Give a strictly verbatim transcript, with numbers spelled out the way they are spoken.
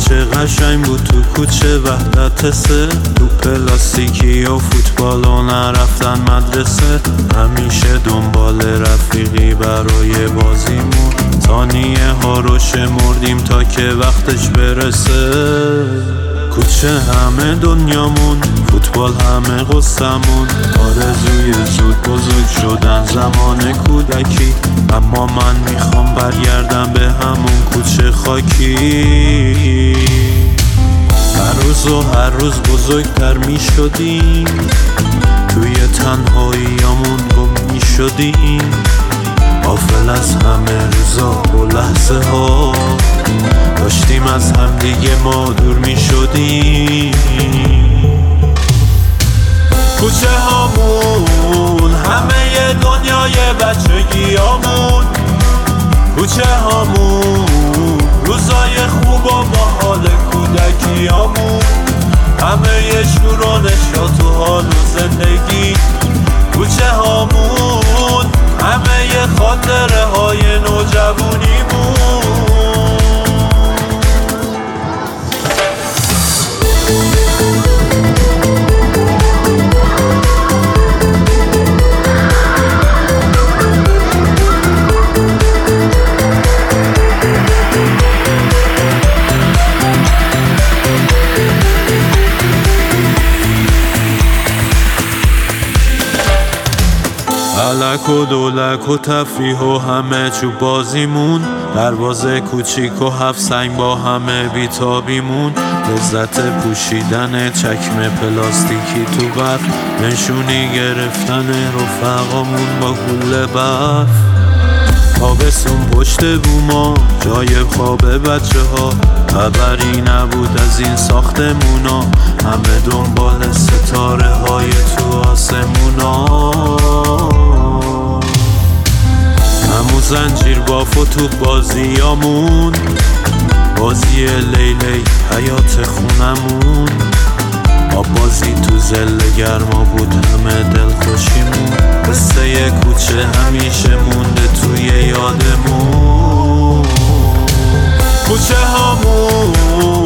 چه قشنگ بود تو کوچه وحدت سه، تو پلاستیکی و فوتبال و نرفتن مدرسه. همیشه دنبال رفیقی برای بازیمون، ثانیه ها رو شمردیم تا که وقتش برسه. کوچه همه دنیامون، فوتبال همه قصمون، آرزوی زود بزرگ شدن زمان کودکی. اما من میخوام برگردم به همون کوچه خاکی. هر روز و هر روز بزرگتر میشدیم، توی تنهاییامون گم میشدیم، غافل از همه روزا و لحظه ها، داشتیم از همدیگه ما دور می شدیم. کوچه هامون همه دنیای بچگیامون، کوچه هامون روزای خوب و باحال کودکیامون، همه شور و نشاط و حال و زندگی. کوچه هامون همه خاطره های نوجوانیمون. علک و دولک و تفریح و همه چوب بازیمون، دروازه کوچیک و هفت سنگ با همه بیتابیمون، لذت پوشیدن چکمه پلاستیکی تو برف، نشونی گرفتن رفقامون با گل برف. تابستون پشت بوما جای خواب بچه ها، خبری نبود از این ساختمونا، همه دنبال ستاره های تو آسمونا. همون زنجیر باف و توپ بازیامون، بازی لیلی حیات خونمون، آب بازی تو زل گرما بود همه دل خوشیمون. قصه کوچه همیشه مونده توی یادمون. کوچه هامون